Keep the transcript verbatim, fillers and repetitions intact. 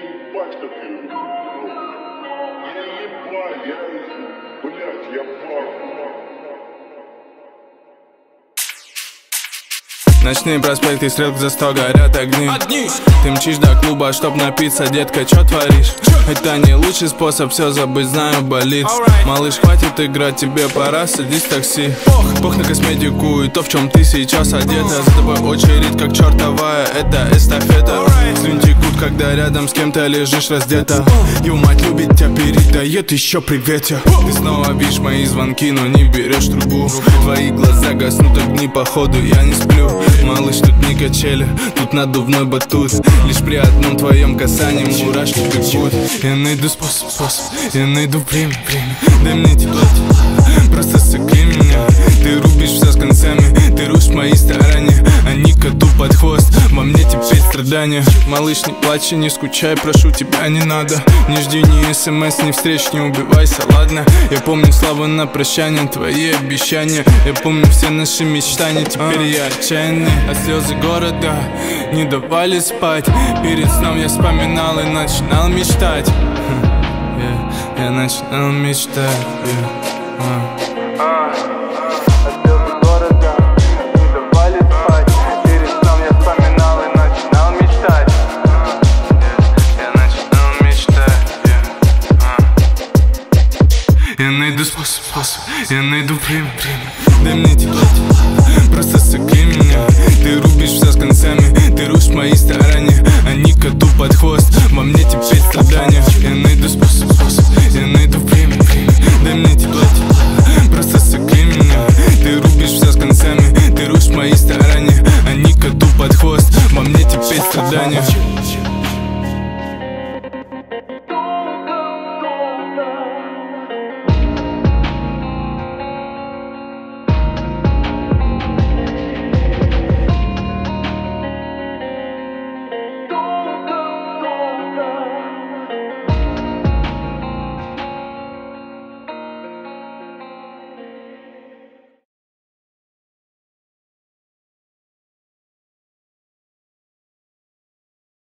ебать, как я люблю. Я ебать, я, блядь, я пахну. Ночные проспекты, стрелки за сто горят огни. огни Ты мчишь до клуба, чтоб напиться, детка, чё творишь? Чё? Это не лучший способ, все забыть, знаю, болит. Alright. Малыш, хватит играть, тебе пора, садись в такси. Пох, Пох на косметику и то, в чем ты сейчас одета. За тобой очередь, как чертовая, это эстафета. Слюни текут, когда рядом с кем-то лежишь раздета. Его мать любит тебя, передает еще привет. Ты снова видишь мои звонки, но не берешь трубу. Твои глаза гаснут огни, походу я не сплю. Малыш, тут не качели, тут надувной батут. Лишь при одном твоем касании мурашки бегут. Я найду способ, способ, я найду время, время. Дай мне тепло, просто согрей меня. Ты рубишь все с концами, ты рушишь мои старания. Они коту под хвост, во мне теперь страдания. Малыш, не плачь и не скучай, прошу тебя, не надо. Не жди ни смс, ни встреч, не убивайся, ладно? Я помню слова на прощание, твои обещания. Я помню все наши мечтания, теперь я отчаянный. А слезы города не давали спать. Перед сном я вспоминал и начинал мечтать. yeah, Я начинал мечтать. yeah, uh. А слезы города не давали спать. Перед сном я вспоминал и начинал мечтать. Я начинал мечтать. Я найду способ, способ, я найду время, время. Дай мне тепло, просто согрей меня. Ты рубишь все с концами, ты рушишь мои старания. Они коту под хвост, во мне теперь страдания. Я найду способ, способ, я найду время, время. Дай мне тепло, просто согрей меня. Ты рубишь все с концами, ты рушишь мои старания. Они коту под хвост, во мне теперь страдания.